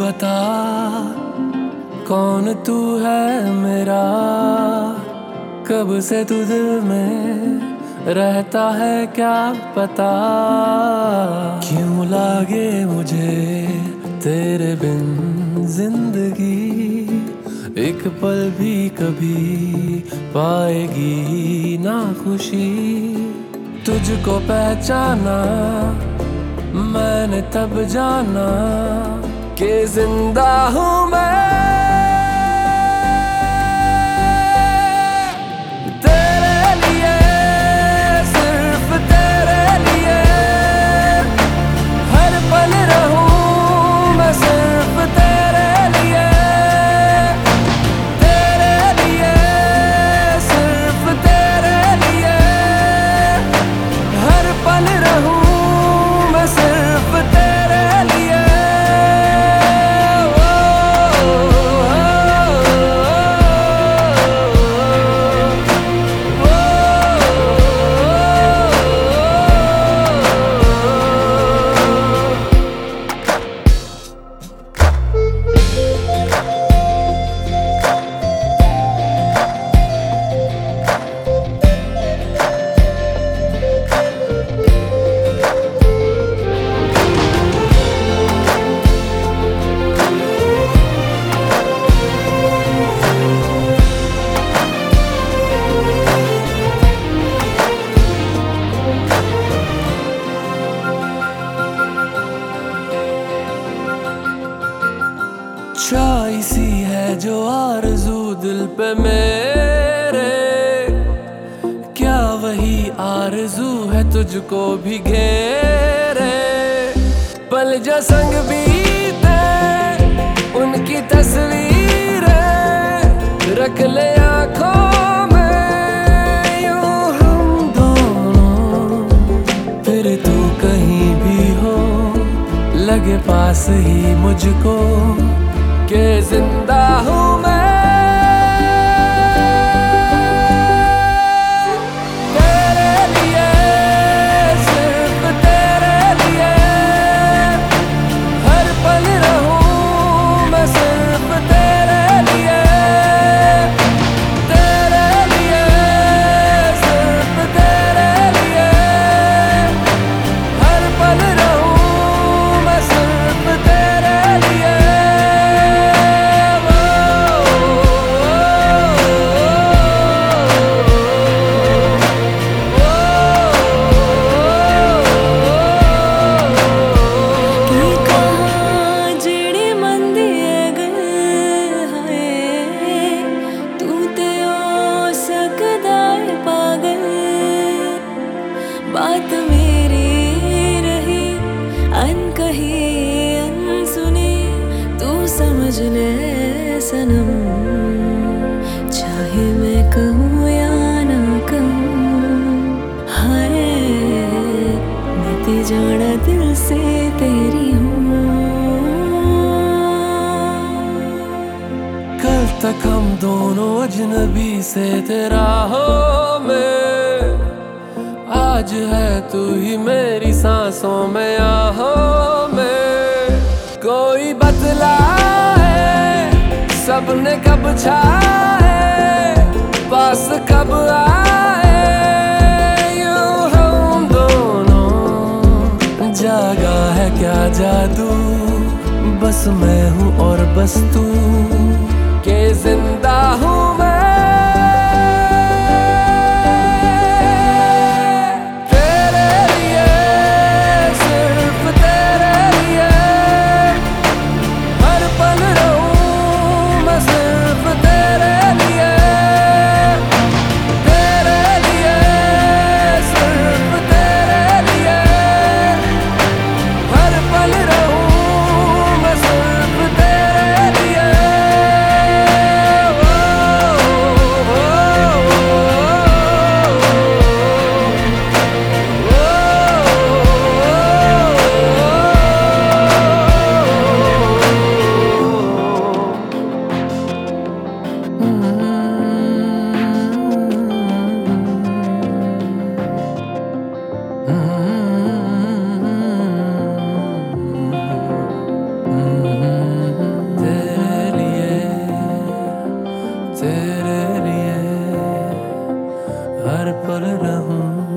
बता कौन तू है मेरा, कब से तू दिल में रहता है क्या पता। क्यों लागे मुझे तेरे बिन जिंदगी, एक पल भी कभी पाएगी ना खुशी। तुझको पहचाना मैंने तब जाना कि जिंदा हूँ मैं तेरे लिए, सिर्फ तेरे लिए। हर पल रहूं मैं सिर्फ तेरे लिए, तेरे लिए, सिर्फ तेरे लिए। हर पल रहूं मैं सिर्फ तेरे लिए। चाई सी है जो आरज़ू दिल पे मेरे, क्या वही आरज़ू है तुझको भी घेरे। पल जो संग बीते उनकी तस्वीरें रख ले आँखों में, यूं हम दोनों। फिर तू कहीं भी हो लगे पास ही मुझको कि जिंदा हूँ मैं तेरे लिए, सिर्फ तेरे लिए। हर पल रहूं मैं सिर्फ तेरे लिए, तेरे लिए, सिर्फ तेरे लिए। हर पल रहूं मैं सिर्फ तेरे लिए। बात मेरी रही अनकही अनसुनी, तू समझ ले सनम। चाहे मैं कहूँ या ना कहूँ, हाय मैं ते जाना दिल से तेरी हूँ। कल तक हम दोनों अजनबी से तेरा हो मैं, आज है तू ही मेरी सांसों में आहों में। कोई बतलाए सबने कब छाए, पास कब आए, यूं हम दोनों। जागा है क्या जादू, बस मैं हूँ और बस तू, के जिंदा हूँ मैं हूँ।